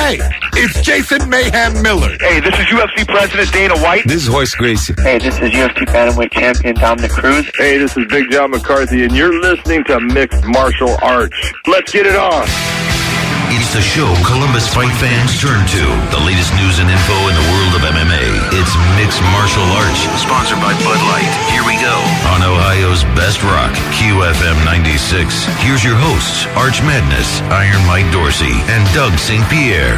Hey, it's Jason Mayhem Miller. Hey, this is UFC President Dana White. This is Horace Gracie. Hey, this is UFC Bantamweight Champion Dominic Cruz. Hey, this is Big John McCarthy, and you're listening to Mixed Martial Arts. Let's get it on. It's the show Columbus fight fans turn to. The latest news and info in the world of MMA. It's Mixed Martial Arts, sponsored by Bud Light. Here we go. On Ohio's Best Rock, QFM 96. Here's your hosts, Arch Madness, Iron Mike Dorsey, and Doug St. Pierre.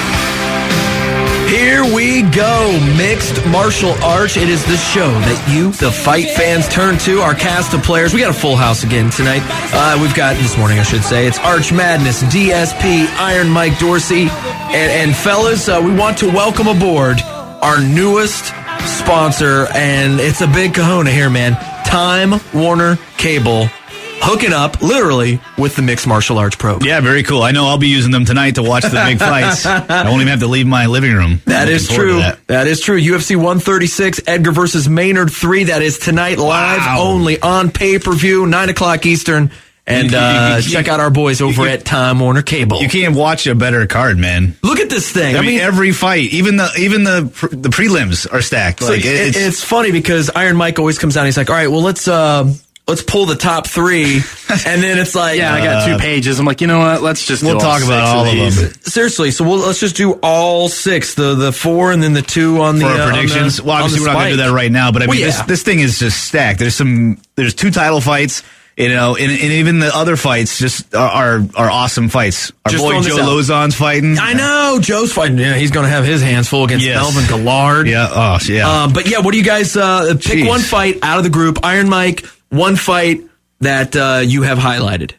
Here we go, Mixed Martial Arts. It is the show that you, the fight fans, turn to. Our cast of players. We got a full house again tonight. We've got, this morning I should say, it's Arch Madness, DSP, Iron Mike Dorsey, and fellas, we want to welcome aboard our newest sponsor, and it's a big kahuna here, man. Time Warner Cable. Hooking up, literally, with the Mixed Martial Arts program. Yeah, very cool. I know I'll be using them tonight to watch the big fights. I won't even have to leave my living room. That is true. That is true. UFC 136, Edgar versus Maynard 3. That is tonight, live only on pay-per-view, 9 o'clock Eastern. And check out our boys over at Time Warner Cable. You can't watch a better card, man. Look at this thing. I mean every fight, even the prelims are stacked. Like it's funny because Iron Mike always comes out and he's like, all right, well, let's pull the top 3, and then it's like, I got 2 pages. I'm like, you know what? We'll talk about all of them. Seriously, so let's just do all 6, the 4, and then the 2 on the for our predictions. Well, obviously we're not going to do that right now, but I mean, this thing is just stacked. There's 2 title fights. You know, and even the other fights just are awesome fights. Our boy Joe Lozon's fighting. I know Joe's fighting. Yeah, he's going to have his hands full against Melvin Gillard. Yeah, but yeah, what do you guys pick? One fight out of the group. Iron Mike, one fight that you have highlighted.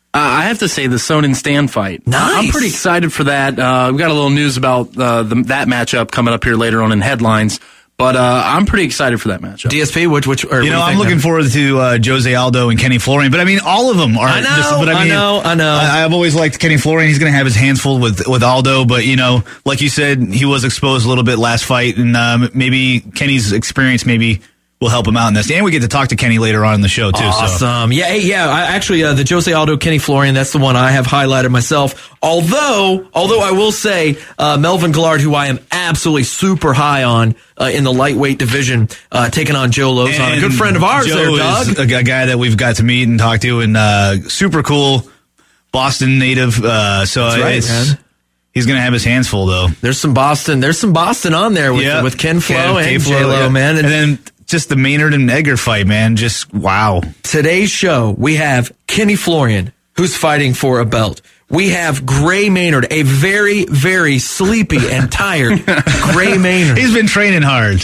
I have to say the Sonnen Stan fight. Nice. I'm pretty excited for that. We've got a little news about that matchup coming up here later on in headlines. But I'm pretty excited for that matchup. DSP, which I'm looking forward to Jose Aldo and Kenny Florian. But I mean, all of them are. I know. I've always liked Kenny Florian. He's going to have his hands full with Aldo. But like you said, he was exposed a little bit last fight, and maybe Kenny's experience will help him out in this. And we get to talk to Kenny later on in the show, too. Awesome. So. Actually, the Jose Aldo, Kenny Florian, that's the one I have highlighted myself. Although I will say, Melvin Gillard, who I am absolutely super high on in the lightweight division, taking on Joe Lozon, a good friend of ours. Joe there, Doug. Is a guy that we've got to meet and talk to, and super cool Boston native. That's right, man. He's going to have his hands full, though. There's some Boston on there with Ken Flo and J-Lo, man. And then just the Maynard and Edgar fight, man. Just wow. Today's show, we have Kenny Florian, who's fighting for a belt. We have Gray Maynard, a very, very sleepy and tired Gray Maynard. He's been training hard.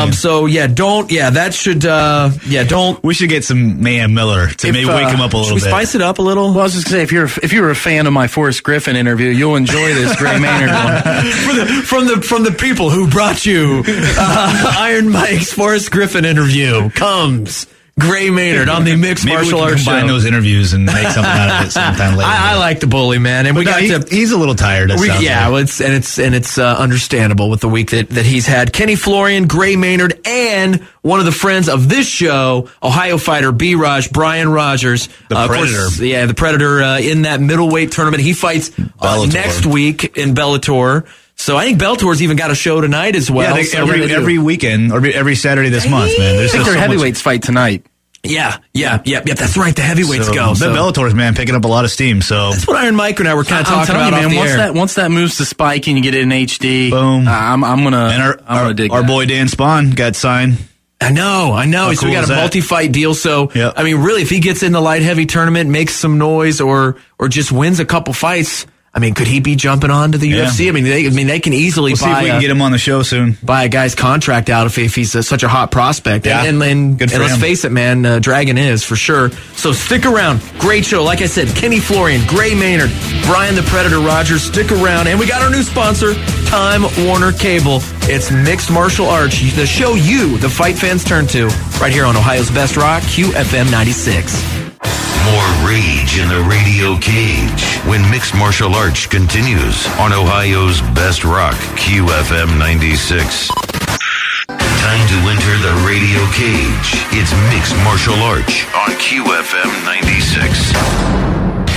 Don't. We should get some Mayhem Miller to maybe wake him up a little bit. Should we spice it up a little? Well, I was just going to say, if you're a fan of my Forrest Griffin interview, you'll enjoy this Gray Maynard one. From the people who brought you Iron Mike's Forrest Griffin interview comes Gray Maynard on the Mixed Martial Arts Show. Combine those interviews and make something out of it sometime later. I like the bully, man, and he's a little tired. It's understandable with the week that he's had. Kenny Florian, Gray Maynard, and one of the friends of this show, Ohio fighter B-Raj, Brian Rogers, the Predator. The Predator in that middleweight tournament. He fights next week in Bellator. So I think Bellator's even got a show tonight as well. Yeah, every weekend or every Saturday this month, man. I think their heavyweights fight tonight. Yeah. That's right. The heavyweights go. The Bellator's, man, picking up a lot of steam. So that's what Iron Mike and I were kind of talking about. You, man, once that moves to Spike and you get it in HD, boom. I'm gonna dig our that. boy Dan Spawn got signed. I know. So we got a multi-fight deal. So I mean, really, if he gets in the light heavy tournament, makes some noise, or just wins a couple fights. I mean, could he be jumping on to the UFC? I mean, they can easily see if we can get him on the show soon. Buy a guy's contract out if he's such a hot prospect. Yeah. And let's face it, man, Dragon is for sure. So stick around. Great show. Like I said, Kenny Florian, Gray Maynard, Brian the Predator Rogers. Stick around. And we got our new sponsor, Time Warner Cable. It's Mixed Martial Arts, the show you, the fight fans, turn to right here on Ohio's Best Rock, QFM 96. More rage in the radio cage when Mixed Martial Arts continues on Ohio's Best Rock, QFM 96. Time to enter the radio cage. It's Mixed Martial Arts on QFM 96.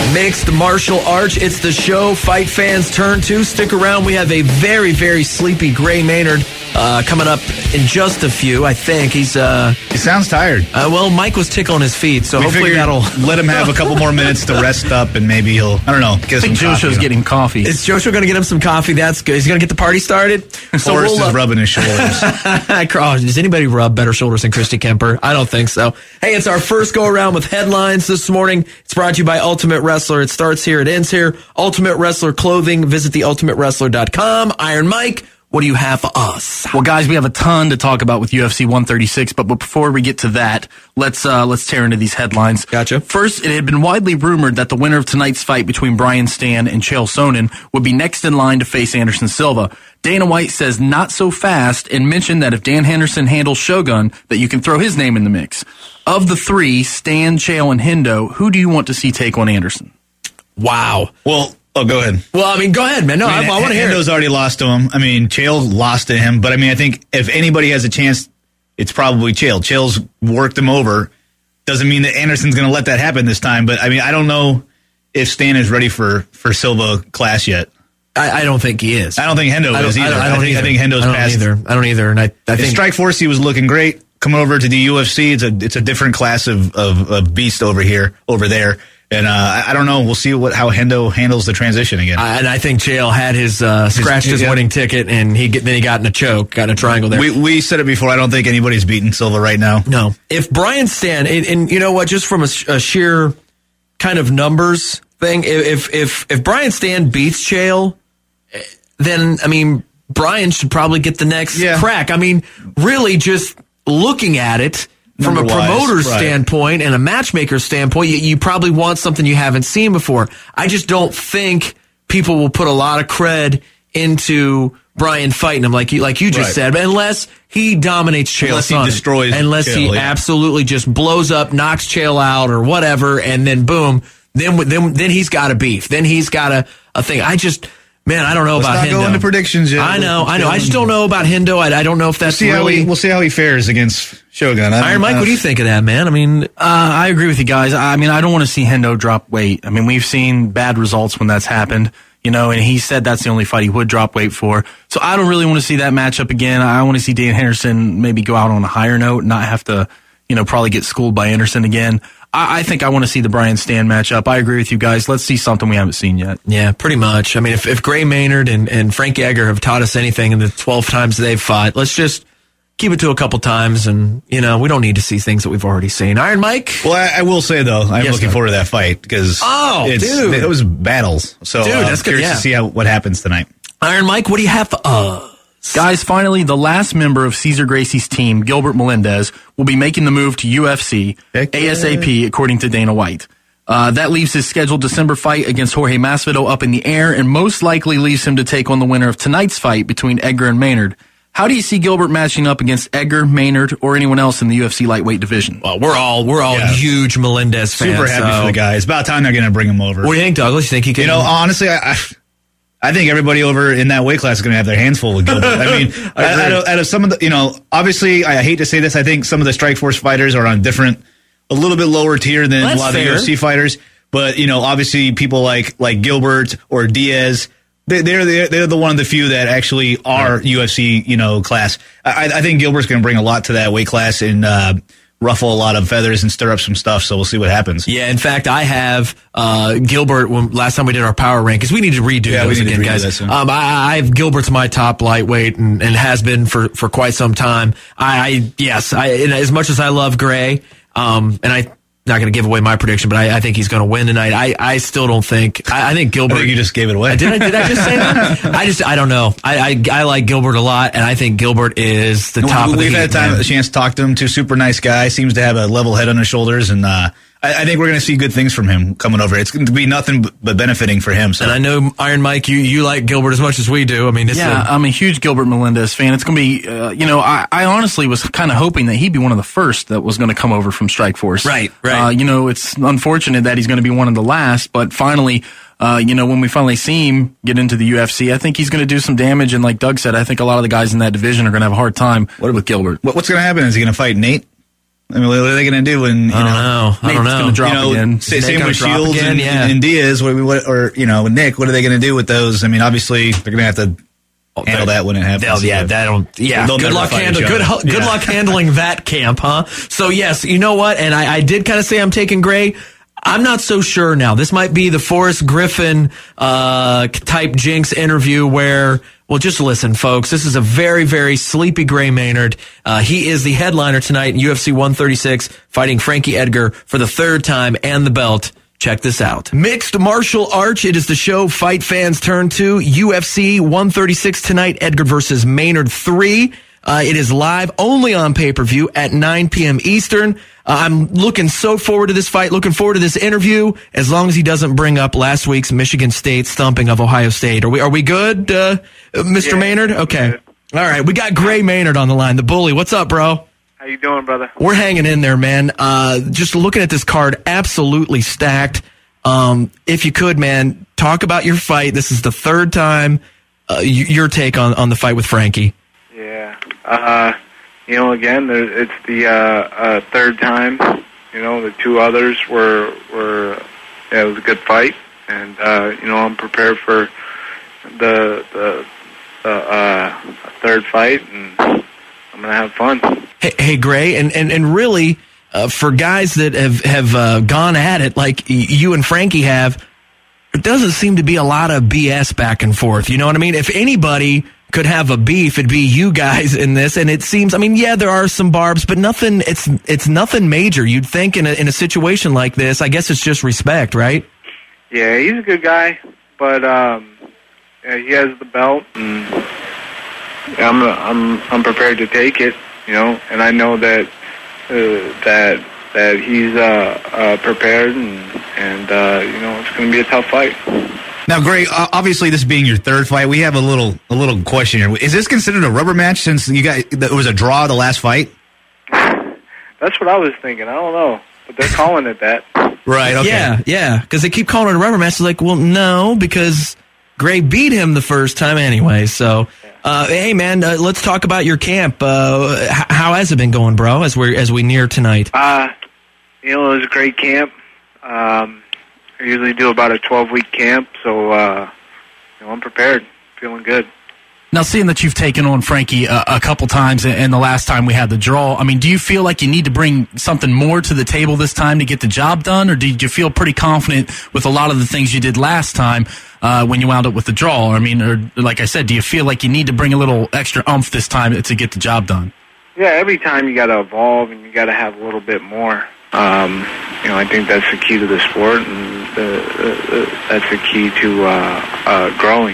Mixed Martial Arts. It's the show fight fans turn to. Stick around. We have a very, very sleepy Gray Maynard coming up in just a few. I think he sounds tired. Well, Mike was tickling his feet, so hopefully that'll let him have a couple more minutes to rest up, and maybe he'll, I don't know, get some coffee. Joshua's getting coffee. Is Joshua going to get him some coffee? That's good. He's going to get the party started. So Forrest is rubbing his shoulders. Does anybody rub better shoulders than Christy Kemper? I don't think so. Hey, it's our first go around with headlines this morning. It's brought to you by Ultimate Wrestler. It starts here, it ends here. Ultimate Wrestler clothing. Visit theultimatewrestler.com. Iron Mike, what do you have for us? Well, guys, we have a ton to talk about with UFC 136, but before we get to that, let's tear into these headlines. Gotcha. First, it had been widely rumored that the winner of tonight's fight between Brian Stann and Chael Sonnen would be next in line to face Anderson Silva. Dana White says not so fast and mentioned that if Dan Henderson handles Shogun, that you can throw his name in the mix. Of the three, Stann, Chael, and Hendo, who do you want to see take on Anderson? Wow. Well, go ahead. Well, I mean, go ahead, man. No, I want to hear it. Hendo's already lost to him. I mean, Chael lost to him, but I mean, I think if anybody has a chance, it's probably Chael. Chael's worked him over. Doesn't mean that Anderson's going to let that happen this time, but I mean, I don't know if Stann is ready for Silva class yet. I don't think he is. I don't think Hendo is either. I think Hendo's past. I don't either. And I think Strikeforce, he was looking great. Coming over to the UFC, it's a different class of beast over there. And I don't know. We'll see how Hendo handles the transition again. And I think Chael had his scratched his winning ticket, and then he got in a choke, got in a triangle there. We said it before. I don't think anybody's beating Silva right now. No. If Brian Stann, and you know what, just from a sheer kind of numbers thing, if Brian Stann beats Chael, then I mean Brian should probably get the next crack. I mean, really, just looking at it. From a promoter's standpoint and a matchmaker's standpoint, you probably want something you haven't seen before. I just don't think people will put a lot of cred into Brian fighting him like you just said, unless he dominates Chael. Unless he destroys Unless Chael, he absolutely just blows up, knocks Chael out or whatever, and then boom, then he's got a beef. Then he's got a thing. Man, I don't know about Hendo. Let's not go into predictions yet. I know. I just don't know about Hendo. I don't know if that's we'll see how he fares against Shogun. Iron Mike, what do you think of that, man? I mean, I agree with you guys. I mean, I don't want to see Hendo drop weight. I mean, we've seen bad results when that's happened, and he said that's the only fight he would drop weight for. So I don't really want to see that matchup again. I want to see Dan Henderson maybe go out on a higher note, not have to, probably get schooled by Anderson again. I think I want to see the Brian Stann matchup. I agree with you guys. Let's see something we haven't seen yet. Yeah, pretty much. I mean, if Gray Maynard and Frankie Edgar have taught us anything in the 12 times they've fought, let's just keep it to a couple times, and, we don't need to see things that we've already seen. Iron Mike? Well, I will say, though, I'm looking forward to that fight, because it was battles. So that's good. Curious to see what happens tonight. Iron Mike, what do you have for us? Guys, finally, the last member of Cesar Gracie's team, Gilbert Melendez, will be making the move to UFC ASAP, according to Dana White. That leaves his scheduled December fight against Jorge Masvidal up in the air, and most likely leaves him to take on the winner of tonight's fight between Edgar and Maynard. How do you see Gilbert matching up against Edgar, Maynard, or anyone else in the UFC lightweight division? Well, we're all huge Melendez fans. Super happy for the guy. It's about time they're going to bring him over. What do you think, Douglas? You think he can? Honestly, I think everybody over in that weight class is going to have their hands full with Gilbert. I mean, out of some of the, obviously, I hate to say this, I think some of the Strikeforce fighters are on a little bit lower tier than a lot of the UFC fighters. But, obviously people like Gilbert or Diaz, they're the one of the few that actually are UFC, class. I think Gilbert's going to bring a lot to that weight class and ruffle a lot of feathers and stir up some stuff, so we'll see what happens. Yeah, in fact, I have Gilbert, last time we did our power rank, because we need to redo those again, guys. I have Gilbert's my top lightweight and has been for quite some time. As much as I love Gray, and I'm not going to give away my prediction, but I think he's going to win tonight. I still don't think. I think Gilbert. I think you just gave it away. Did I just say that? I don't know. I like Gilbert a lot, and I think Gilbert is the top of the heap. We've had a chance to talk to him. Super nice guy. Seems to have a level head on his shoulders, and I think we're going to see good things from him coming over. It's going to be nothing but benefiting for him. So. And I know, Iron Mike, you like Gilbert as much as we do. I mean, I'm a huge Gilbert Melendez fan. It's going to be, I honestly was kind of hoping that he'd be one of the first that was going to come over from Strikeforce. Right. It's unfortunate that he's going to be one of the last, but finally, when we finally see him get into the UFC, I think he's going to do some damage. And like Doug said, I think a lot of the guys in that division are going to have a hard time with Gilbert. What's going to happen? Is he going to fight Nate? I mean, what are they going to do when, I don't know. Going to drop again. Same with Shields and Diaz, or Nick, what are they going to do with those? I mean, obviously, they're going to have to handle that when it happens. Good luck handling that camp, huh? So, yes, you know what? And I did kind of say I'm taking Gray. I'm not so sure now. This might be the Forrest Griffin type jinx interview where, well, just listen, folks. This is a very, very sleepy Gray Maynard. He is the headliner tonight in UFC 136, fighting Frankie Edgar for the third time and the belt. Check this out. Mixed martial arts. It is the show fight fans turn to. UFC 136 tonight, Edgar versus Maynard 3. It is live only on pay-per-view at 9 p.m. Eastern. I'm looking so forward to this fight, looking forward to this interview, as long as he doesn't bring up last week's Michigan State thumping of Ohio State. Are we good, Mr. Maynard? Okay. All right, we got Gray Maynard on the line, the bully. What's up, bro? How you doing, brother? We're hanging in there, man. Just looking at this card, absolutely stacked. If you could, man, talk about your fight. This is the third time. Your take on the fight with Frankie. Yeah. Again, it's the third time. The two others were it was a good fight, and I'm prepared for the third fight, and I'm gonna have fun. Hey, Gray, and really, for guys that have gone at it like you and Frankie have, there doesn't seem to be a lot of BS back and forth. You know what I mean? If anybody could have a beef, it'd be you guys in this. And it seems, there are some barbs, but nothing. It's nothing major. You'd think in a situation like this, I guess it's just respect, right? Yeah, he's a good guy, but he has the belt, and I'm prepared to take it. And I know that he's prepared, and it's going to be a tough fight. Now, Gray, obviously this being your third fight, we have a little question here. Is this considered a rubber match since it was a draw the last fight? That's what I was thinking. I don't know, but they're calling it that. Right. Okay. Yeah. Because they keep calling it a rubber match. It's like, well, no, because Gray beat him the first time anyway. So, hey, man, let's talk about your camp. How has it been going, bro? As we near tonight. It was a great camp. I usually do about a 12-week camp, so I'm prepared, feeling good. Now, seeing that you've taken on Frankie a couple times, and the last time we had the draw, do you feel like you need to bring something more to the table this time to get the job done, or did you feel pretty confident with a lot of the things you did last time when you wound up with the draw? Or like I said, do you feel like you need to bring a little extra oomph this time to get the job done? Yeah, every time you got to evolve, and you got to have a little bit more. I think that's the key to the sport, and that's the key to growing.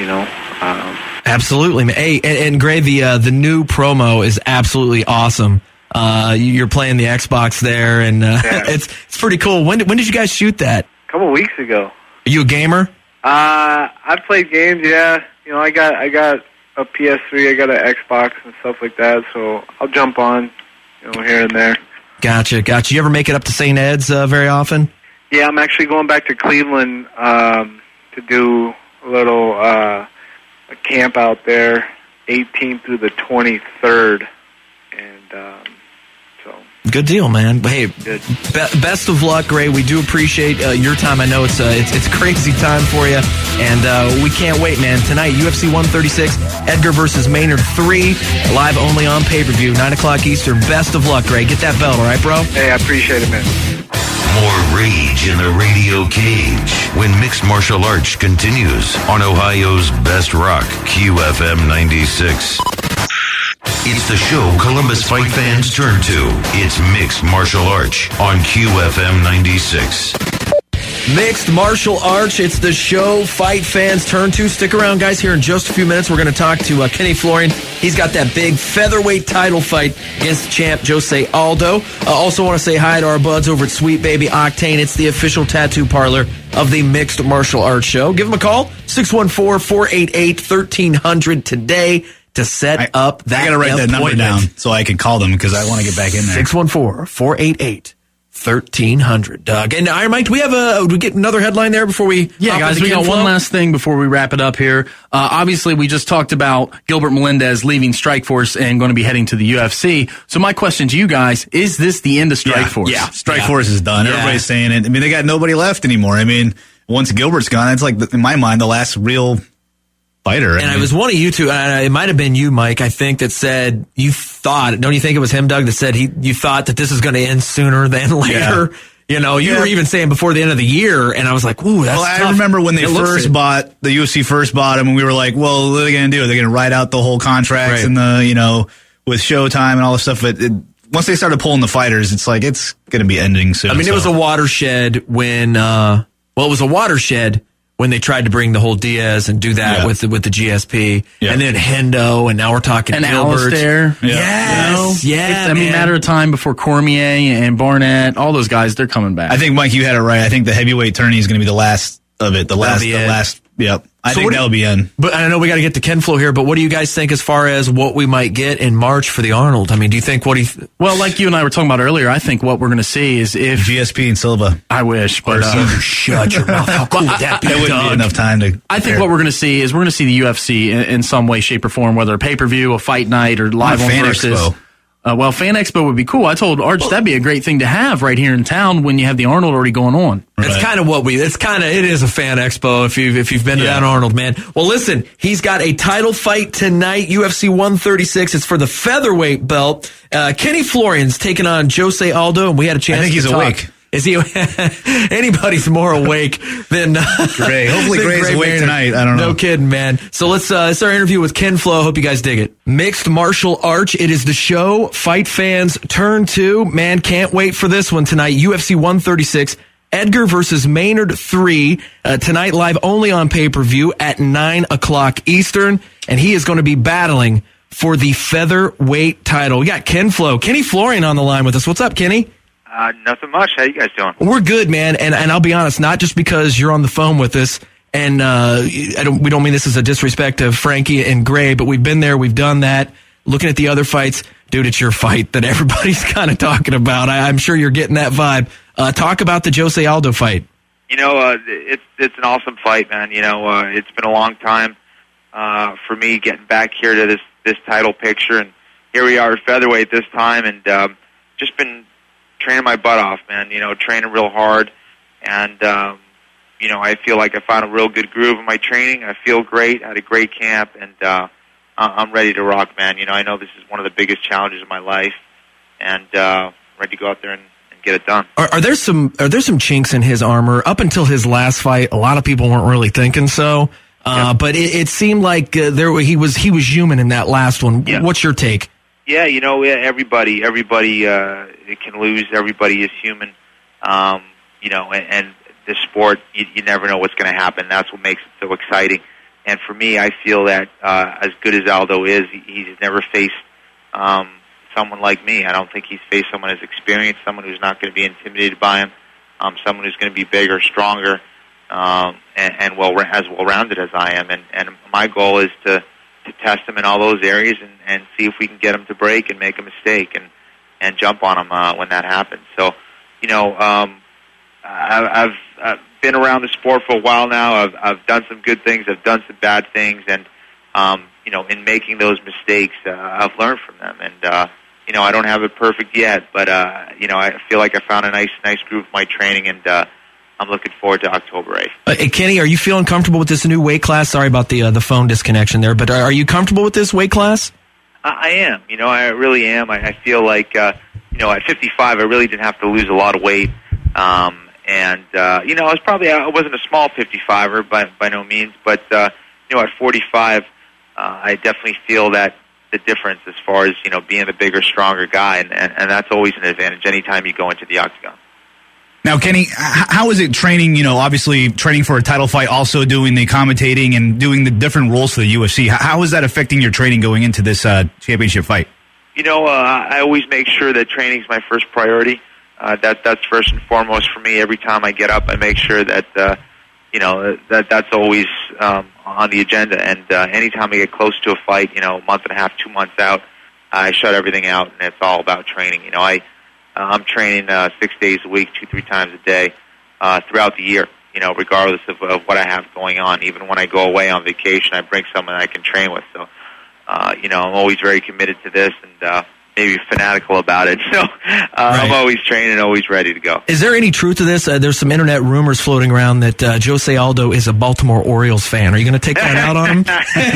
Absolutely. Hey, and Gray, the new promo is absolutely awesome. You're playing the Xbox there, and it's pretty cool. When did you guys shoot that? A couple weeks ago. Are you a gamer? I've played games. Yeah, I got a PS3, I got an Xbox and stuff like that. So I'll jump on, here and there. Gotcha. You ever make it up to St. Ed's very often? Yeah, I'm actually going back to Cleveland to do a little a camp out there, 18th through the 23rd, and so. Good deal, man. Hey, best of luck, Gray. We do appreciate your time. I know it's crazy time for you, and we can't wait, man. Tonight, UFC 136, Edgar versus Maynard 3, live only on pay-per-view, 9 o'clock Eastern. Best of luck, Gray. Get that belt, all right, bro? Hey, I appreciate it, man. More rage in the radio cage when Mixed Martial Arts continues on Ohio's Best Rock, QFM 96. It's the show Columbus fight fans turn to. It's Mixed Martial Arts on QFM 96. Mixed Martial Arts. It's the show fight fans turn to. Stick around, guys. Here in just a few minutes, we're going to talk to Kenny Florian. He's got that big featherweight title fight against the champ, Jose Aldo. Also want to say hi to our buds over at Sweet Baby Octane. It's the official tattoo parlor of the Mixed Martial Arts show. Give them a call, 614-488-1300 today to set up that appointment. I got to write that number down so I can call them because I want to get back in there. 614-488-1300. 1300. Doug. And Iron Mike, do we get another headline there before we? Yeah, guys, we got one last thing before we wrap it up here. Obviously, we just talked about Gilbert Melendez leaving Strikeforce and going to be heading to the UFC. So my question to you guys, is this the end of Strikeforce? Yeah, Strikeforce is done. Everybody's saying it. I mean, they got nobody left anymore. I mean, once Gilbert's gone, it's like, in my mind, the last real fighter. And it was one of you two, it might have been you, Mike, I think, that said you thought, don't you think it was him, Doug, that said you thought that this is going to end sooner than later? Yeah. You know, you were even saying before the end of the year, and I was like, ooh, that's tough. I remember when the UFC first bought him, and we were like, well, what are they going to do? They're going to ride out the whole contracts and with Showtime and all this stuff. But once they started pulling the fighters, it's like, it's going to be ending soon. I mean, it was a watershed when, it was a watershed when they tried to bring the whole Diaz and do that with the GSP, and then Hendo, and now we're talking and Gilbert. Alistair. Yes, it's a matter of time before Cormier and Barnett, all those guys, they're coming back. I think, Mike, you had it right. I think the heavyweight tourney is going to be the last of it. The last. Yep. I think that'll be in. But I know we got to get to Ken Flo here, but what do you guys think as far as what we might get in March for the Arnold? I mean, do you think well, like you and I were talking about earlier, I think what we're going to see is if GSP and Silva. I wish, but shut your mouth. How cool would that be? There wouldn't be enough time to. I think what we're going to see is we're going to see the UFC in some way, shape, or form, whether a pay-per-view, a fight night, or live on Versus. Expo. Fan Expo would be cool. I told Arch that'd be a great thing to have right here in town when you have the Arnold already going on. Right. It's kind of it is a Fan Expo if you've been to that Arnold, man. Well, listen, he's got a title fight tonight, UFC 136. It's for the featherweight belt. Kenny Florian's taking on Jose Aldo, and we had a chance. I think he's awake. Is he? Anybody's more awake than Gray. Hopefully Gray's awake tonight. I don't know. No kidding, man. So it's our interview with Ken Flo. Hope you guys dig it. Mixed Martial Arts. It is the show fight fans turn to. Man, can't wait for this one tonight. UFC 136. Edgar versus Maynard 3. Tonight live only on pay-per-view at 9 o'clock Eastern. And he is going to be battling for the featherweight title. We got Ken Flo. Kenny Florian on the line with us. What's up, Kenny? Nothing much. How you guys doing? We're good, man. And I'll be honest, not just because you're on the phone with us, and we don't mean this as a disrespect to Frankie and Gray, but we've been there, we've done that. Looking at the other fights, dude, it's your fight that everybody's kind of talking about. I'm sure you're getting that vibe. Talk about the Jose Aldo fight. It's an awesome fight, man. It's been a long time for me getting back here to this title picture, and here we are at featherweight this time, and just been training my butt off, man. Training real hard, and I feel like I found a real good groove in my training. I feel great. I had a great camp, and I'm ready to rock, man. I know this is one of the biggest challenges of my life, and ready to go out there and get it done. Are there some chinks in his armor? Up until his last fight, a lot of people weren't really thinking so. But it seemed like he was human in that last one. Yeah. What's your take? Yeah, everybody can lose. Everybody is human. And this sport, you never know what's going to happen. That's what makes it so exciting. And for me, I feel that as good as Aldo is, he's never faced someone like me. I don't think he's faced someone as experienced, someone who's not going to be intimidated by him, someone who's going to be bigger, stronger, and as well-rounded as I am. And my goal is to test him in all those areas and see if we can get him to break and make a mistake and jump on him when that happens. So, I've been around the sport for a while now. I've done some good things. I've done some bad things. And, in making those mistakes, I've learned from them. And, I don't have it perfect yet, but, I feel like I found a nice groove of my training, and I'm looking forward to October 8th. Hey, Kenny, are you feeling comfortable with this new weight class? Sorry about the phone disconnection there, but are you comfortable with this weight class? I am. I really am. I feel like, at 55, I really didn't have to lose a lot of weight. I wasn't a small 55er by no means, but, at 45, I definitely feel that the difference as far as, being the bigger, stronger guy, and that's always an advantage anytime you go into the octagon. Now, Kenny, how is it training, obviously training for a title fight, also doing the commentating and doing the different roles for the UFC? How is that affecting your training going into this championship fight? I always make sure that training is my first priority. That's first and foremost for me. Every time I get up, I make sure that, that's always on the agenda. And anytime I get close to a fight, a month and a half, 2 months out, I shut everything out, and it's all about training. I'm training 6 days a week, 2-3 times a day throughout the year. Regardless of what I have going on. Even when I go away on vacation, I bring someone I can train with. So, I'm always very committed to this and maybe fanatical about it. So, I'm always training, always ready to go. Is there any truth to this? There's some internet rumors floating around that Jose Aldo is a Baltimore Orioles fan. Are you going to take that out on him?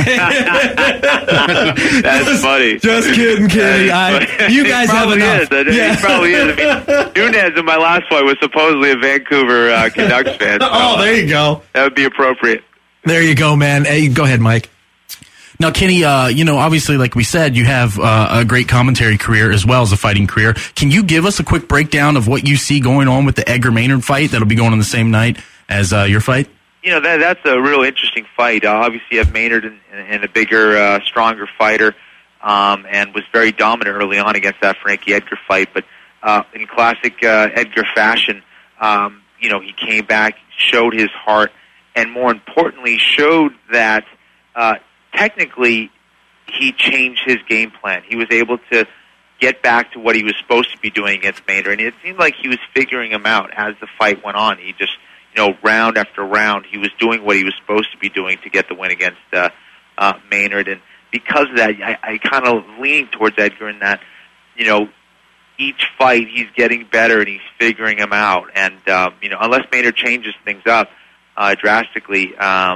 That's funny. Just kidding, Kenny. You guys have enough. He probably is. I mean, Nunez in my last fight was supposedly a Vancouver Canucks fan. So, there you go. That would be appropriate. There you go, man. Hey, go ahead, Mike. Now, Kenny, obviously, like we said, you have a great commentary career as well as a fighting career. Can you give us a quick breakdown of what you see going on with the Edgar Maynard fight that'll be going on the same night as your fight? That's a real interesting fight. Obviously, you have Maynard and a bigger, stronger fighter, and was very dominant early on against that Frankie Edgar fight. But in classic Edgar fashion, he came back, showed his heart, and more importantly, showed that technically he changed his game plan. He was able to get back to what he was supposed to be doing against Maynard, and it seemed like he was figuring him out as the fight went on. He just, round after round, he was doing what he was supposed to be doing to get the win against Maynard. And because of that, I kind of lean towards Edgar in that, each fight he's getting better and he's figuring him out. And, unless Maynard changes things up drastically,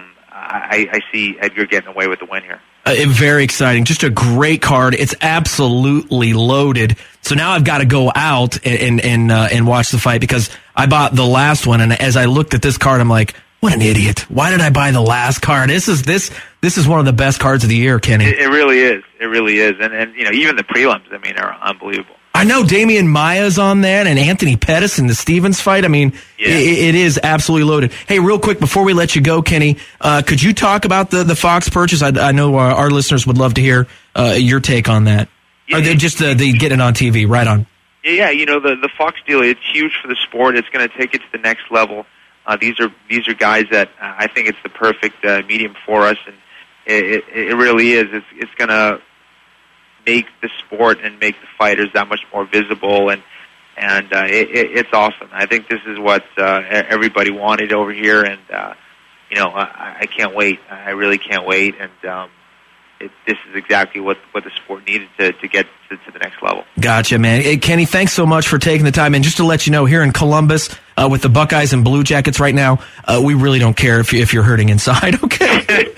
I see Edgar getting away with the win here. Very exciting. Just a great card. It's absolutely loaded. So now I've got to go out and watch the fight because I bought the last one. And as I looked at this card, I'm like, what an idiot. Why did I buy the last card? This is one of the best cards of the year, Kenny. It really is. It really is. And even the prelims, are unbelievable. I know Damian Maia's on that and Anthony Pettis in the Stevens fight. It is absolutely loaded. Hey, real quick, before we let you go, Kenny, could you talk about the Fox purchase? I know our listeners would love to hear your take on that. Yeah, or they just they get it on TV, right on. Yeah, the Fox deal, it's huge for the sport. It's going to take it to the next level. These are guys that I think it's the perfect medium for us, and it really is. It's going to make the sport and make the fighters that much more visible, and it's awesome. I think this is what everybody wanted over here, and I can't wait. I really can't wait, and this is exactly what the sport needed to get to the next level. Gotcha, man. Hey, Kenny, thanks so much for taking the time. And just to let you know, here in Columbus, with the Buckeyes and Blue Jackets right now, we really don't care if you're hurting inside, okay?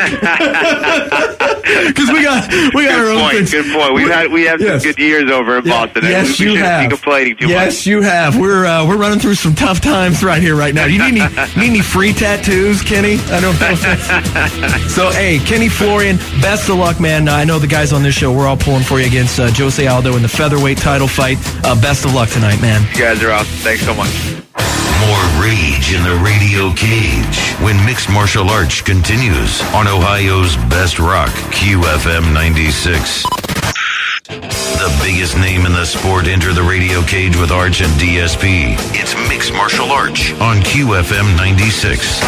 Because we got our own things. Good point. We have some good years over in Boston. Yes, we you have. Be complaining too much. Yes, you have. We're running through some tough times right here, right now. Do you need any free tattoos, Kenny? I don't know. So, hey, Kenny Florian, best of luck, man. I know the guys on this show, we're all pulling for you against Jose Aldo in the featherweight title fight. Best of luck tonight, man. You guys are awesome. Thanks so much. More rage in the radio cage when Mixed Martial Arts continues on Ohio's Best Rock, QFM 96. The biggest name in the sport enter the radio cage with Arch and DSP. It's Mixed Martial Arts on QFM 96.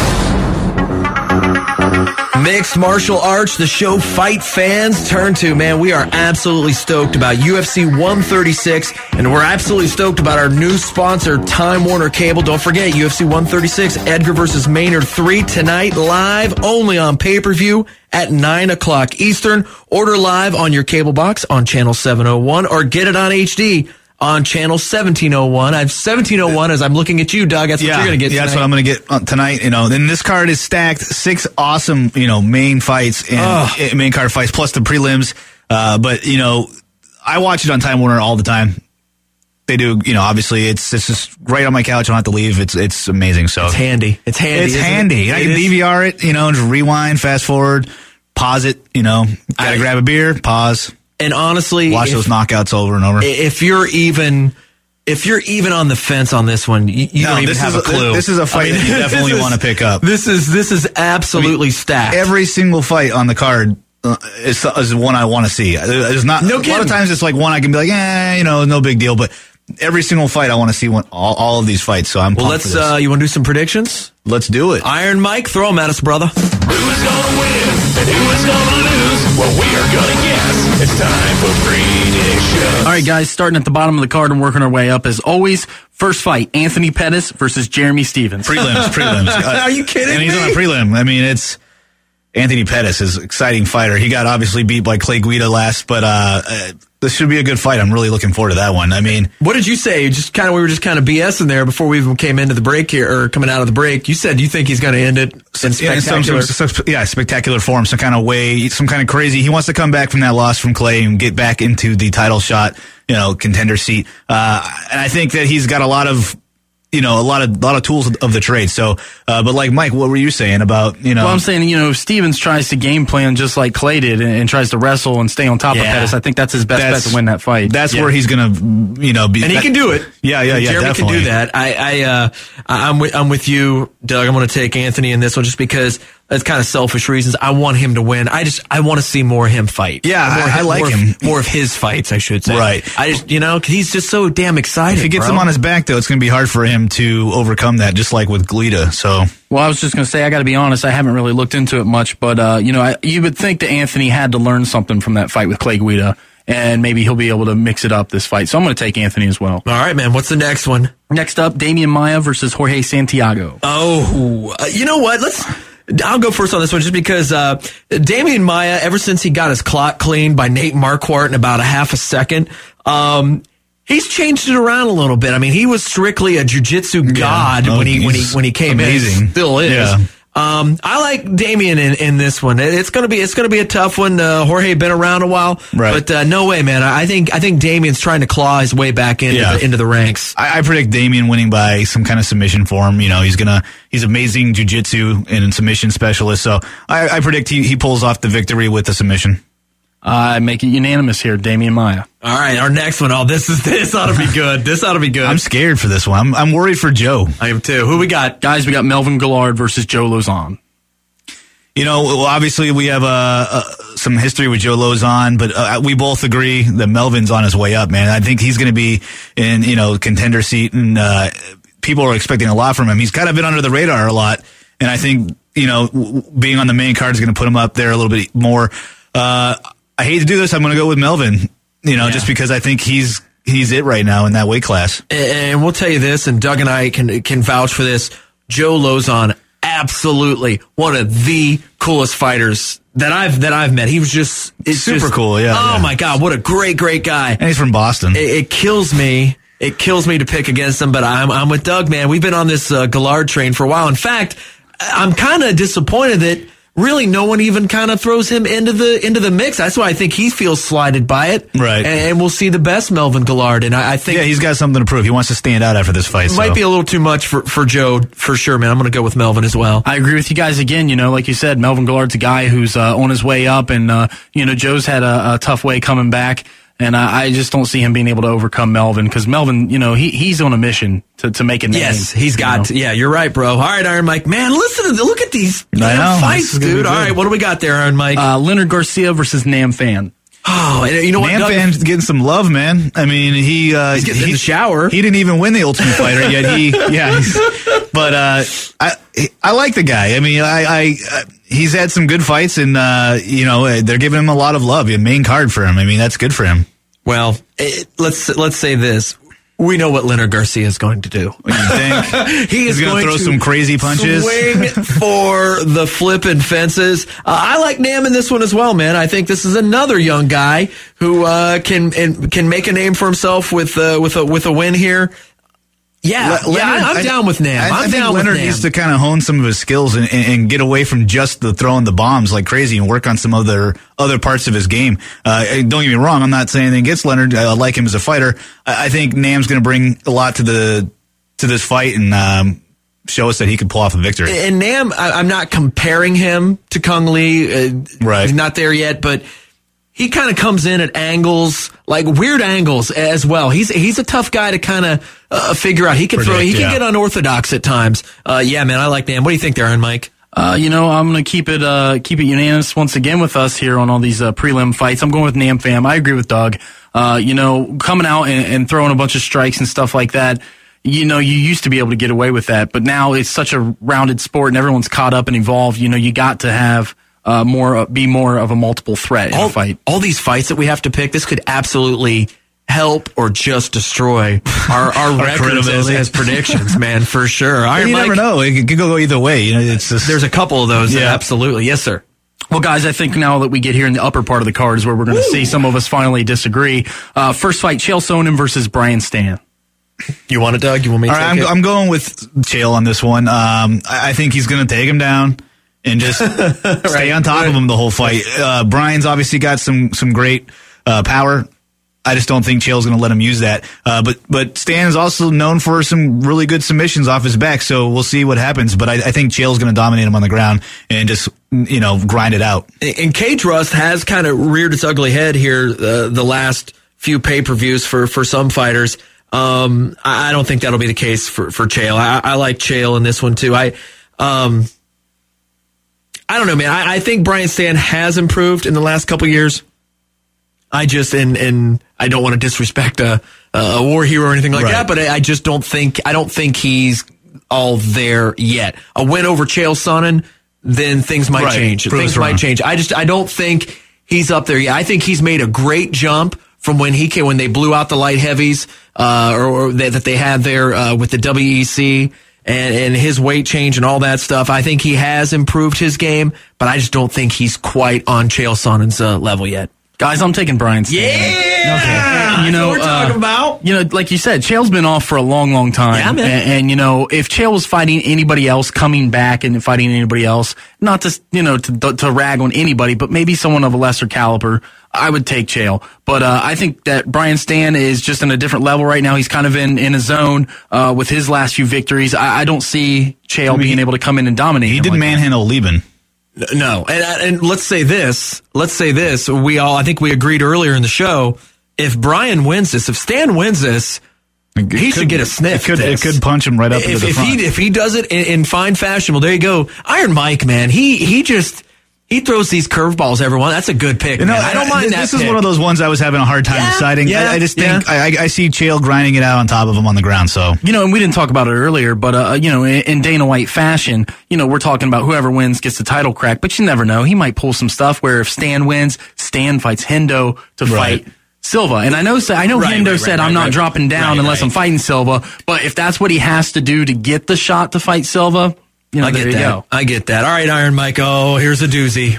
Mixed Martial Arts, the show fight fans turn to. Man, we are absolutely stoked about UFC 136, and we're absolutely stoked about our new sponsor, Time Warner Cable. Don't forget, UFC 136, Edgar versus Maynard 3 tonight, live only on pay-per-view at 9 o'clock Eastern. Order live on your cable box on Channel 701 or get it on HD on Channel 1701. I have 1701 as I'm looking at you, Doug. That's what you're going to get tonight. That's what I'm going to get tonight. Then this card is stacked. 6 awesome, main fights and main card fights plus the prelims. But I watch it on Time Warner all the time. They do, obviously it's just right on my couch. I don't have to leave. It's amazing. So it's handy. It's handy. I can DVR it, just rewind, fast forward, pause it, gotta grab a beer, pause. And honestly, watch those knockouts over and over. If you're even on the fence on this one, you don't even have a clue. This is a fight that you definitely want to pick up. This is absolutely stacked. Every single fight on the card is one I want to see. There's not a lot of times it's like one I can be like, no big deal. But every single fight I want to see all of these fights. So I'm pumped for this. You want to do some predictions? Let's do it. Iron Mike, throw them at us, brother. Who's gonna win and who is gonna lose? Well, we are gonna guess. It's time for predictions. All right, guys, starting at the bottom of the card and working our way up as always. First fight, Anthony Pettis versus Jeremy Stephens. Prelims. Are you kidding and me? he's on a prelim. I mean, it's Anthony Pettis is an exciting fighter. He got obviously beat by Clay Guida last, but this should be a good fight. I'm really looking forward to that one. I mean, what did you say? We were just kind of BSing there before we even came into the break here, or coming out of the break. You said you think he's going to end it in spectacular. Spectacular form, some kind of way, some kind of crazy. He wants to come back from that loss from Clay and get back into the title shot, contender seat. And I think that he's got a lot of tools of the trade. So, but like Mike, what were you saying about, Well, I'm saying, if Stephens tries to game plan just like Clay did and tries to wrestle and stay on top of Pettis, I think that's his best bet to win that fight. That's where he's going to, be. And he can do it. Yeah, Jeremy definitely. can do that. I'm with you, Doug. I'm going to take Anthony in this one just because it's kind of selfish reasons. I want him to win. I want to see more of him fight. Yeah, I like him. More of his fights, I should say. Right. I just, he's just so damn excited. If he gets him on his back, though, it's going to be hard for him to overcome that, just like with Guida. So. Well, I was just going to say, I got to be honest, I haven't really looked into it much, but, you would think that Anthony had to learn something from that fight with Clay Guida, and maybe he'll be able to mix it up this fight. So I'm going to take Anthony as well. All right, man. What's the next one? Next up, Damian Maia versus Jorge Santiago. Oh, you know what? I'll go first on this one just because Damian Maia, ever since he got his clock cleaned by Nate Marquardt in about a half a second, he's changed it around a little bit. I mean, he was strictly a jiu-jitsu god when he came amazing. in. He still is. Yeah. I like Damian in this one. It's gonna be a tough one. Jorge been around a while, right? But no way, man. I think Damian's trying to claw his way back into the ranks. I predict Damian winning by some kind of submission form. He's amazing jiu-jitsu and submission specialist. So I predict he pulls off the victory with a submission. I make it unanimous here, Damian Maia. All right, our next one. Oh, this ought to be good. This ought to be good. I'm scared for this one. I'm worried for Joe. I am too. Who we got? Guys, we got Melvin Guillard versus Joe Lauzon. Obviously we have some history with Joe Lauzon, but we both agree that Melvin's on his way up, man. I think he's going to be in, contender seat, and people are expecting a lot from him. He's kind of been under the radar a lot, and I think, being on the main card is going to put him up there a little bit more. I hate to do this. I'm going to go with Melvin, just because I think he's it right now in that weight class. And we'll tell you this, and Doug and I can vouch for this. Joe Lauzon, absolutely one of the coolest fighters that I've met. He was just super cool. Yeah. Oh my God, what a great guy. And he's from Boston. It kills me. It kills me to pick against him, but I'm with Doug, man. We've been on this Guillard train for a while. In fact, I'm kind of disappointed that really no one even kind of throws him into the mix. That's why I think he feels slighted by it. Right. And we'll see the best Melvin Guillard. And I think he's got something to prove. He wants to stand out after this fight. It might be a little too much for Joe, for sure, man. I'm going to go with Melvin as well. I agree with you guys again. Like you said, Melvin Guillard's a guy who's on his way up, and Joe's had a tough way coming back. And I just don't see him being able to overcome Melvin, because Melvin, he's on a mission to make a name. Yes, he's got. Yeah, you're right, bro. All right, Iron Mike. Man, look at these fights, dude. All right, what do we got there, Iron Mike? Leonard Garcia versus Nam Fan. Oh, and you know what? Nam Fan's getting some love, man. I mean, he's getting in the shower. He didn't even win the Ultimate Fighter yet. But I like the guy. I mean, he's had some good fights, and they're giving him a lot of love. A main card for him. I mean, that's good for him. Well, let's say this. We know what Leonard Garcia is going to do. You think? He's going to throw some crazy punches? Swing for the flipping fences. I like Nam in this one as well, man. I think this is another young guy who can make a name for himself with a win here. I'm down with Nam. I think Leonard needs to kind of hone some of his skills and get away from just the throwing the bombs like crazy and work on some other parts of his game. Don't get me wrong. I'm not saying anything against Leonard. I like him as a fighter. I think Nam's going to bring a lot to this fight and show us that he can pull off a victory. And Nam, I'm not comparing him to Kung Lee. Right. He's not there yet, but he kind of comes in at angles, like weird angles as well. He's a tough guy to kind of figure out. He can can get unorthodox at times. Man, I like Nam. What do you think there, Iron Mike? I'm going to keep it unanimous once again with us here on all these prelim fights. I'm going with Nam Fam. I agree with Doug. Coming out and throwing a bunch of strikes and stuff like that. You used to be able to get away with that, but now it's such a rounded sport and everyone's caught up and evolved. You got to have be more of a multiple threat in a fight. All these fights that we have to pick, this could absolutely help or just destroy our records as predictions, man, for sure. You never know. It could go either way. You know, it's just, there's a couple of those. Yeah, absolutely. Yes, sir. Well, guys, I think now that we get here in the upper part of the card is where we're going to see some of us finally disagree. First fight, Chael Sonnen versus Brian Stann. You want it, Doug? You want me to take it? I'm going with Chael on this one. I think he's going to take him down and just stay on top of him the whole fight. Brian's obviously got some great power. I just don't think Chael's going to let him use that. But Stan is also known for some really good submissions off his back, so we'll see what happens. But I think Chael's going to dominate him on the ground and just, grind it out. And Cage Rust has kind of reared its ugly head here the last few pay-per-views for some fighters. I don't think that'll be the case for Chael. I like Chael in this one, too. I don't know, man. I think Brian Stann has improved in the last couple years. I just, and I don't want to disrespect a war hero or anything like that, but I just don't think he's all there yet. A win over Chael Sonnen, then things might change. Things might change. I don't think he's up there yet. I think he's made a great jump from when they blew out the light heavies, or that they had there, with the WEC and his weight change and all that stuff. I think he has improved his game, but I just don't think he's quite on Chael Sonnen's level yet. Guys, I'm taking Brian Stann. Yeah! Okay. That's what we're talking about. Like you said, Chael's been off for a long, long time. Yeah, man. And if Chael was fighting anybody else, coming back and fighting anybody else, not to rag on anybody, but maybe someone of a lesser caliber, I would take Chael. But I think that Brian Stann is just in a different level right now. He's kind of in a zone with his last few victories. I don't see Chael being able to come in and dominate. He didn't manhandle Lieben. No, and let's say this. I think we agreed earlier in the show. If Brian wins this, if Stan wins this, he should get a sniff. It could punch him right up into the front. If he does it in fine fashion, well, there you go. Iron Mike, man, he throws these curveballs every one. That's a good pick, man. I don't mind that. This is one of those ones I was having a hard time deciding. I just think I see Chael grinding it out on top of him on the ground. So and we didn't talk about it earlier, but in Dana White fashion, we're talking about whoever wins gets the title crack. But you never know. He might pull some stuff where if Stan wins, Stan fights Hendo to fight Silva. And I know Hendo said I'm not dropping down unless I'm fighting Silva. But if that's what he has to do to get the shot to fight Silva. I get that. All right, Iron Mike. Oh, here's a doozy.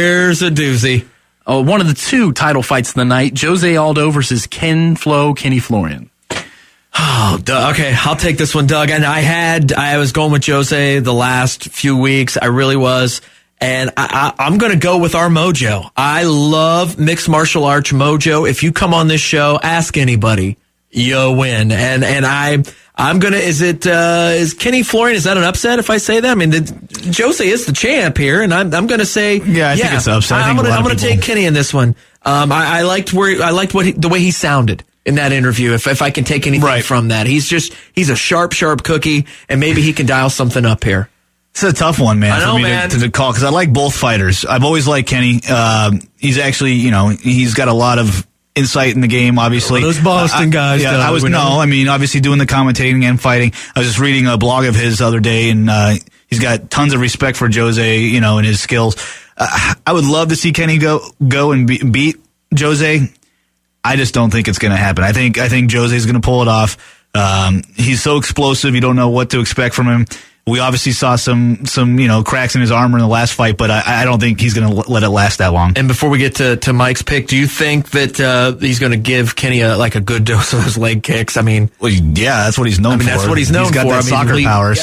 One of the two title fights of the night, Jose Aldo versus Kenny Florian. Oh, okay. I'll take this one, Doug. And I was going with Jose the last few weeks. I really was. And I'm going to go with our mojo. I love mixed martial arts mojo. If you come on this show, ask anybody, you win. And I'm going to, is Kenny Florian, is that an upset if I say that? I mean, Jose is the champ here, and I'm going to say, I think it's an upset. I'm going to take Kenny in this one. I liked the way he sounded in that interview. If I can take anything from that, he's a sharp cookie, and maybe he can dial something up here. It's a tough one, man, for me to call, because I like both fighters. I've always liked Kenny. He's actually, he's got a lot of insight in the game, obviously. Those Boston guys. Obviously doing the commentating and fighting. I was just reading a blog of his the other day, and he's got tons of respect for Jose, and his skills. I would love to see Kenny go and beat Jose. I just don't think it's going to happen. I think Jose's going to pull it off. He's so explosive, you don't know what to expect from him. We obviously saw some cracks in his armor in the last fight, but I don't think he's going to let it last that long. And before we get to Mike's pick, do you think that he's going to give Kenny a good dose of those leg kicks? I mean, that's what he's known for. That's what he's known for. He's got that soccer power.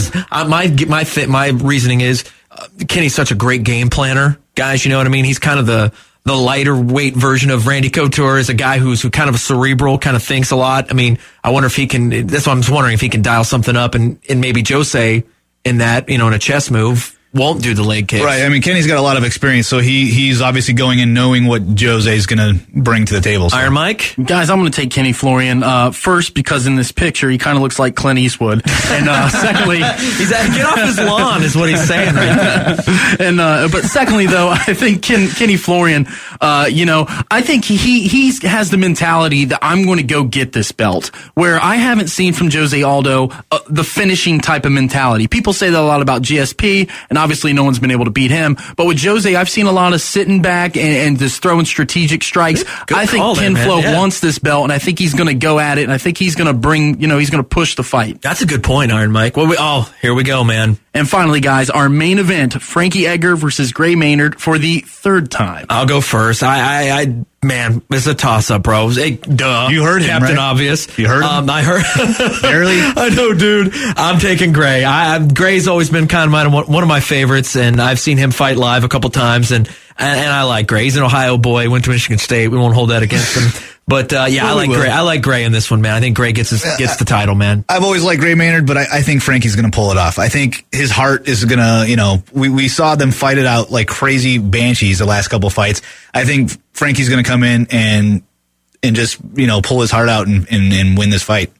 So my reasoning is Kenny's such a great game planner, guys. You know what I mean? He's kind of the lighter weight version of Randy Couture, is a guy who's kind of a cerebral, kind of thinks a lot. I mean, I wonder if he can, that's what I'm just wondering, if he can dial something up and maybe Jose in that, in a chess move, won't do the leg kicks. Right. I mean, Kenny's got a lot of experience, so he's obviously going in knowing what Jose's going to bring to the table. So. Iron Mike? Guys, I'm going to take Kenny Florian. First, because in this picture, he kind of looks like Clint Eastwood. And secondly... get off his lawn is what he's saying right now. But secondly, though, I think Kenny Florian, I think he has the mentality that I'm going to go get this belt, where I haven't seen from Jose Aldo the finishing type of mentality. People say that a lot about GSP, and obviously no one's been able to beat him. But with Jose, I've seen a lot of sitting back and just throwing strategic strikes. I think Ken Flo wants this belt, and I think he's going to go at it, and I think he's going to bring, he's going to push the fight. That's a good point, Iron Mike. Here we go, man. And finally, guys, our main event, Frankie Edgar versus Gray Maynard for the third time. I'll go first. Man, it's a toss-up, bro. Hey, duh. You heard him, Captain right? Obvious. You heard him? I heard. Barely? I know, dude. I'm taking Gray. Gray's always been kind of one of my favorites, and I've seen him fight live a couple times, and I like Gray. He's an Ohio boy, went to Michigan State. We won't hold that against him. But, I like Gray. I like Gray in this one, man. I think Gray gets the title, man. I've always liked Gray Maynard, but I think Frankie's going to pull it off. I think his heart is going to, we saw them fight it out like crazy banshees the last couple fights. I think Frankie's going to come in and just, pull his heart out and win this fight.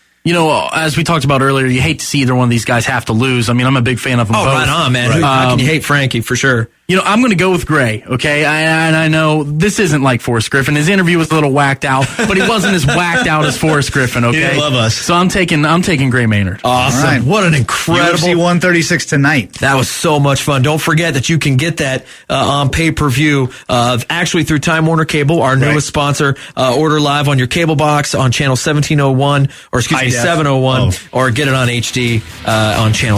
As we talked about earlier, you hate to see either one of these guys have to lose. I mean, I'm a big fan of them both. Right on, man. Right. How can you hate Frankie, for sure? I'm going to go with Gray, okay? And I know this isn't like Forrest Griffin. His interview was a little whacked out, but he wasn't as whacked out as Forrest Griffin, okay? He didn't love us. So I'm taking Gray Maynard. Awesome. Right. What an incredible... UFC 136 tonight. That was so much fun. Don't forget that you can get that on pay-per-view, actually through Time Warner Cable, our newest sponsor. Order live on your cable box on channel 1701, or 701, or get it on HD on channel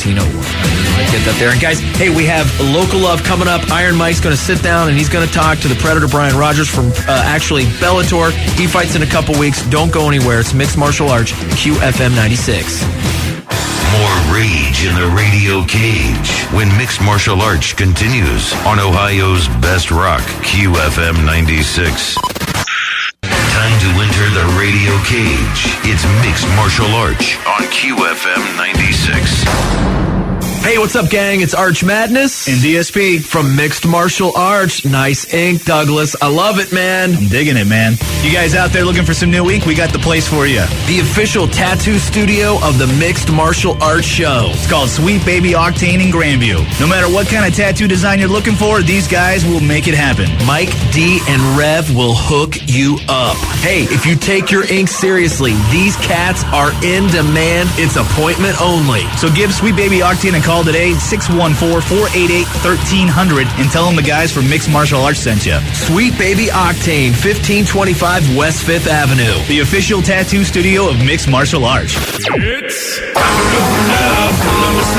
1701. Get that there. And guys, hey, we have local love coming up. Iron Mike's going to sit down and he's going to talk to the Predator Brian Rogers from actually Bellator. He fights in a couple weeks. Don't go anywhere. It's Mixed Martial Arts, QFM 96. More rage in the radio cage when Mixed Martial Arts continues on Ohio's best rock, QFM 96. Time to enter the radio cage. It's Mixed Martial Arts on QFM 96. Hey, what's up, gang? It's Arch Madness and DSP from Mixed Martial Arts. Nice ink, Douglas. I love it, man. I'm digging it, man. You guys out there looking for some new ink? We got the place for you. The official tattoo studio of the Mixed Martial Arts Show. It's called Sweet Baby Octane in Grandview. No matter what kind of tattoo design you're looking for, these guys will make it happen. Mike D and Rev will hook you up. Hey, if you take your ink seriously, these cats are in demand. It's appointment only. So give Sweet Baby Octane a call today, 614-488-1300, and tell them the guys from Mixed Martial Arts sent you. Sweet Baby Octane, 1525 West 5th Avenue. The official tattoo studio of Mixed Martial Arts. It's Columbus,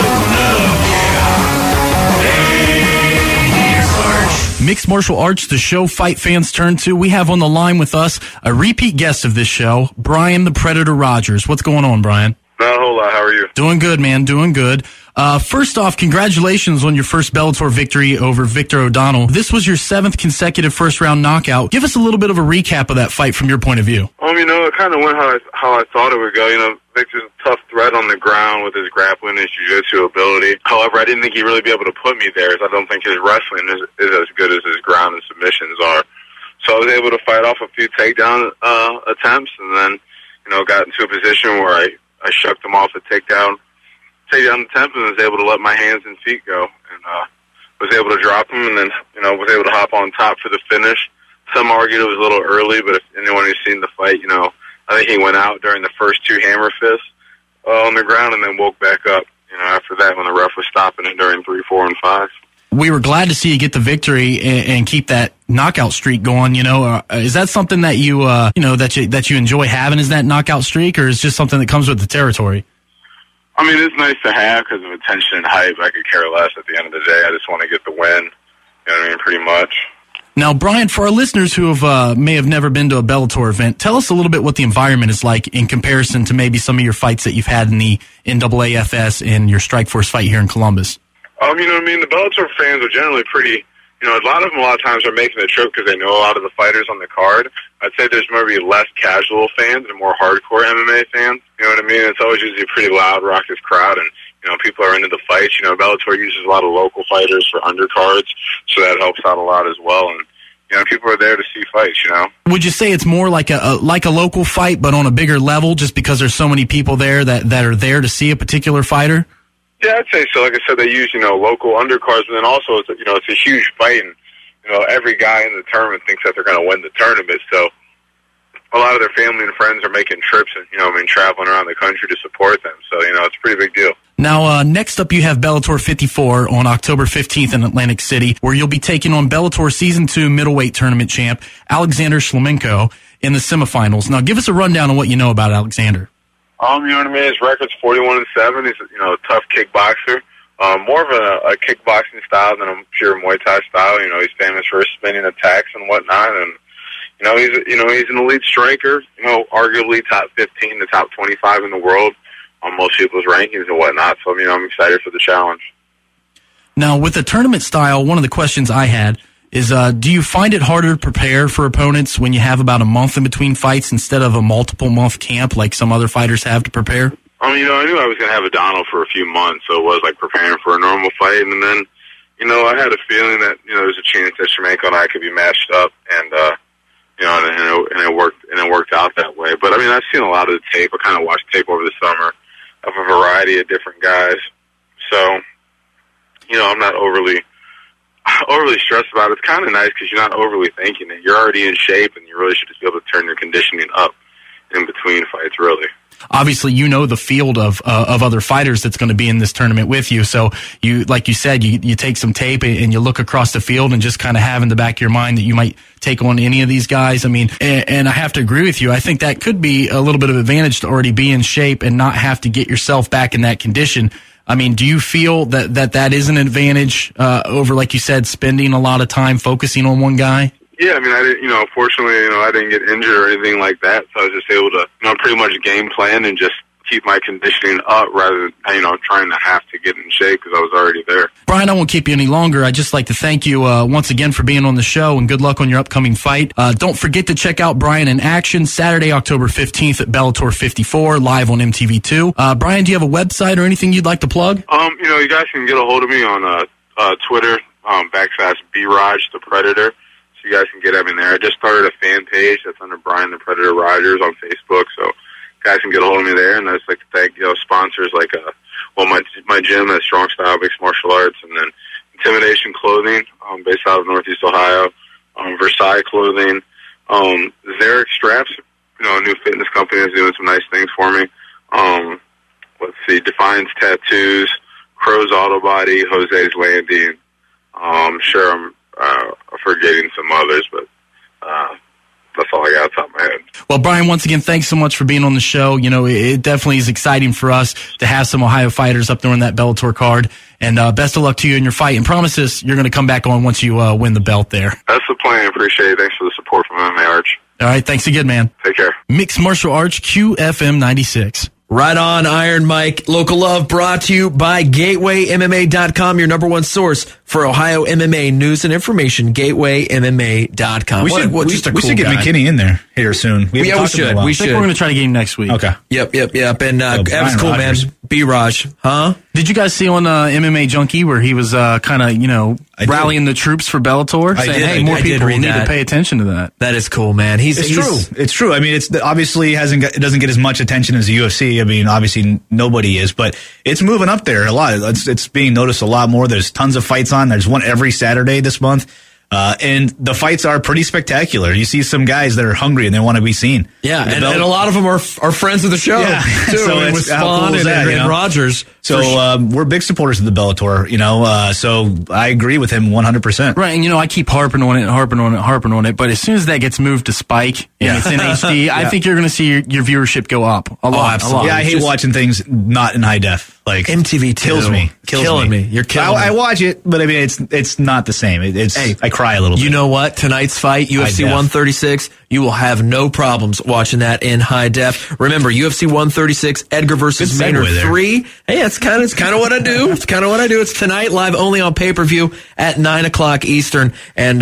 Mixed Martial Arts, the show fight fans turn to. We have on the line with us a repeat guest of this show, Brian the Predator Rogers. What's going on, Brian? Not a whole lot. How are you? Doing good, man. Doing good. First off, congratulations on your first Bellator victory over Victor O'Donnell. This was your 7th consecutive first-round knockout. Give us a little bit of a recap of that fight from your point of view. It kind of went how I thought it would go. Victor's a tough threat on the ground with his grappling and jiu-jitsu ability. However, I didn't think he'd really be able to put me there, as I don't think his wrestling is as good as his ground and submissions are. So I was able to fight off a few takedown attempts, and then, got into a position where I shucked him off the takedown attempt and was able to let my hands and feet go, and was able to drop him, and then was able to hop on top for the finish. Some argued it was a little early, but if anyone who's seen the fight, I think he went out during the first 2 hammer fists on the ground and then woke back up. After that, when the ref was stopping it during 3, 4, and 5. We were glad to see you get the victory and keep that knockout streak going. Is that something that you that you enjoy having? Is that knockout streak, or is it just something that comes with the territory? It's nice to have because of attention and hype. I could care less at the end of the day. I just want to get the win. Pretty much. Now, Brian, for our listeners who may have never been to a Bellator event, tell us a little bit what the environment is like in comparison to maybe some of your fights that you've had in the NAAFS and your Strikeforce fight here in Columbus. The Bellator fans are generally pretty, a lot of them a lot of times are making the trip because they know a lot of the fighters on the card. I'd say there's maybe less casual fans and more hardcore MMA fans. You know what I mean? It's always usually a pretty loud, raucous crowd, and, people are into the fights. Bellator uses a lot of local fighters for undercards, so that helps out a lot as well. And, people are there to see fights, Would you say it's more like a local fight, but on a bigger level, just because there's so many people there that are there to see a particular fighter? Yeah, I'd say so. Like I said, they use, local undercards, and then also, it's a huge fight, and, every guy in the tournament thinks that they're going to win the tournament, so a lot of their family and friends are making trips and, traveling around the country to support them, so, it's a pretty big deal. Now, next up, you have Bellator 54 on October 15th in Atlantic City, where you'll be taking on Bellator Season 2 middleweight tournament champ Alexander Shlemenko in the semifinals. Now, give us a rundown on what you know about Alexander. You know what I mean? His record's 41-7. He's a tough kickboxer. More of a kickboxing style than a pure Muay Thai style. He's famous for his spinning attacks and whatnot, and he's an elite striker. Arguably top 15 to top 25 in the world on most people's rankings and whatnot. So I'm excited for the challenge. Now, with the tournament style, one of the questions I had is, do you find it harder to prepare for opponents when you have about a month in between fights instead of a multiple-month camp like some other fighters have to prepare? I knew I was going to have O'Donnell for a few months, so it was like preparing for a normal fight. And then, I had a feeling that, there's a chance that Shlemenko and I could be matched up, and it worked out that way. But, I've seen a lot of the tape. I kind of watched tape over the summer of a variety of different guys. So, I'm not overly stressed about it. It's kind of nice because you're not overly thinking it. You're already in shape, and you really should just be able to turn your conditioning up in between fights, really. Obviously, the field of other fighters that's going to be in this tournament with you. So like you said, you take some tape and you look across the field and just kind of have in the back of your mind that you might take on any of these guys. And I have to agree with you. I think that could be a little bit of advantage to already be in shape and not have to get yourself back in that condition. Do you feel that is an advantage over, like you said, spending a lot of time focusing on one guy? Yeah, I didn't, fortunately, I didn't get injured or anything like that, so I was just able to, pretty much game plan and just keep my conditioning up rather than, trying to have to get in shape because I was already there. Brian, I won't keep you any longer. I'd just like to thank you once again for being on the show, and good luck on your upcoming fight. Don't forget to check out Brian in action Saturday, October 15th at Bellator 54, live on MTV2. Brian, do you have a website or anything you'd like to plug? You guys can get a hold of me on Twitter, /BRaj the Predator. You guys can get them in there. I just started a fan page that's under Brian the Predator Rogers on Facebook, so guys can get a hold of me there. And I'd just like to thank sponsors like my gym at Strong Style Mixed Martial Arts, and then Intimidation Clothing, based out of Northeast Ohio, Versailles Clothing, Xeric Straps, a new fitness company that's doing some nice things for me. Let's see, Defiance Tattoos, Crow's Auto Body, Jose's Landing. Sure, I'm forgetting some others, but that's all I got on top of my head. Well, Brian, once again, thanks so much for being on the show. It definitely is exciting for us to have some Ohio fighters up there on that Bellator card. And best of luck to you in your fight. And promise us you're going to come back on once you win the belt there. That's the plan. Appreciate it. Thanks for the support from MMA Arch. All right. Thanks again, man. Take care. Mixed Martial Arts, QFM 96. Right on, Iron Mike. Local Love brought to you by GatewayMMA.com, your number one source for Ohio MMA news and information. GatewayMMA.com. We should get McKinney in there here soon. We should. I think we're going to try to get him next week. Okay. Yep. And that was cool, Rogers. Man. B-Raj, huh? Did you guys see on MMA Junkie where he was kind of, rallying the troops for Bellator? Saying, more people need to pay attention to that. That is cool, man. It's true. It's true. It's obviously it doesn't get as much attention as the UFC. Obviously nobody is, but it's moving up there a lot. It's being noticed a lot more. There's tons of fights on. There's one every Saturday this month. And the fights are pretty spectacular. You see some guys that are hungry and they want to be seen. Yeah, and a lot of them are friends of the show. Yeah. Too, so with Spawn and Rogers. So we're big supporters of the Bellator, so I agree with him 100%. Right, and I keep harping on it, but as soon as that gets moved to Spike and it's in HD, I think you're going to see your viewership go up a lot. Absolutely. Yeah, I hate watching things not in high def. Like MTV kills me. Killing me. You're killing me. I watch it, but it's not the same. I cry a little bit. You know what? Tonight's fight, UFC 136, you will have no problems watching that in high def. Remember, UFC 136, Edgar versus Maynard 3. Hey, it's kind of what I do. It's tonight, live only on pay-per-view at 9:00 Eastern. And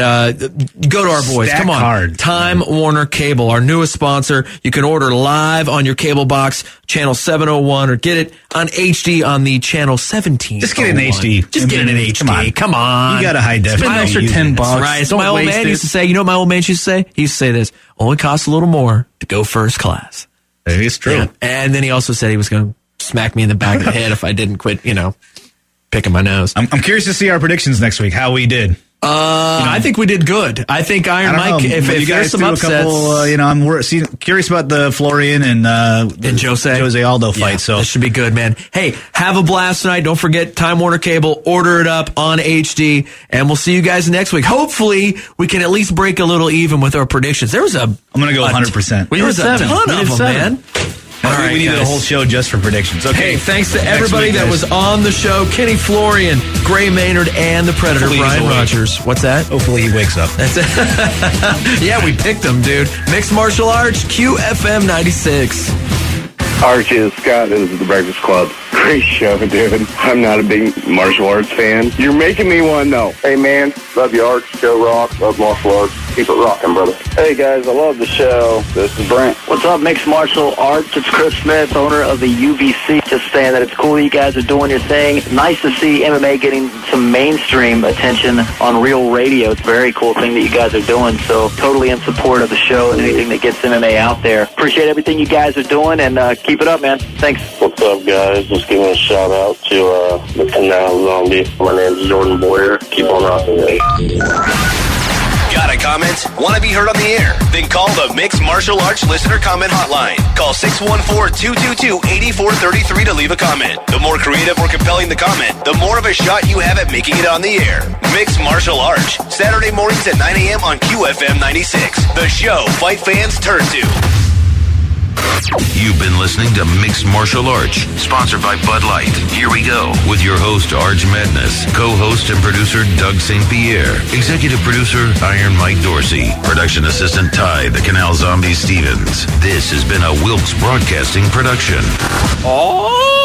go to our boys. Stack Come on. hard. Time Warner Cable, our newest sponsor. You can order live on your cable box, channel 701, or get it on HD on the channel 17. Just get it in HD. Just get it in HD. Come on. You got a high def. Spend an extra $10. Right. So my old man used to say, you know what my old man used to say? He used to say this, only costs a little more to go first class. It's true. Yeah. And then he also said he was going to smack me in the back of the head if I didn't quit, picking my nose. I'm curious to see our predictions next week, how we did. I think we did good. I think Iron Mike, if there's some upsets. I'm curious curious about the Florian and Jose Aldo fight. So this should be good, man. Hey, have a blast tonight. Don't forget Time Warner Cable. Order it up on HD, and we'll see you guys next week. Hopefully, we can at least break a little even with our predictions. There was I'm going to go 100%. There was a ton of them, man. All right, we needed a whole show just for predictions. Okay. Hey, thanks to everybody that was on the show. Kenny Florian, Gray Maynard, and the Predator, Brian Rogers. What's that? Hopefully he wakes up. That's it. Yeah, we picked him, dude. Mixed Martial Arts, QFM 96. Archie, Scott, this is the Breakfast Club. Great show, dude. I'm not a big martial arts fan. You're making me want to know. Hey, man, love you, Arch. Go rock. Love martial arts. Keep it rocking, brother. Hey, guys, I love the show. This is Brent. What's up, Mixed Martial Arts? It's Chris Smith, owner of the UBC. Just saying that it's cool that you guys are doing your thing. Nice to see MMA getting some mainstream attention on real radio. It's a very cool thing that you guys are doing. So totally in support of the show and anything that gets MMA out there. Appreciate everything you guys are doing, and keep it up, man. Thanks. What's up, guys? Just giving a shout out to the Canal Zombie. My name's Jordan Boyer. Keep on rocking, guys. Got a comment? Want to be heard on the air? Then call the Mixed Martial Arts Listener Comment Hotline. Call 614-222-8433 to leave a comment. The more creative or compelling the comment, the more of a shot you have at making it on the air. Mixed Martial Arts, Saturday mornings at 9 a.m. on QFM 96. The show fight fans turn to. You've been listening to Mixed Martial Arts, sponsored by Bud Light. Here we go with your host, Arch Madness, co-host and producer, Doug St. Pierre, executive producer, Iron Mike Dorsey, production assistant, Ty, the Canal Zombie Stevens. This has been a Wilkes Broadcasting production. Oh!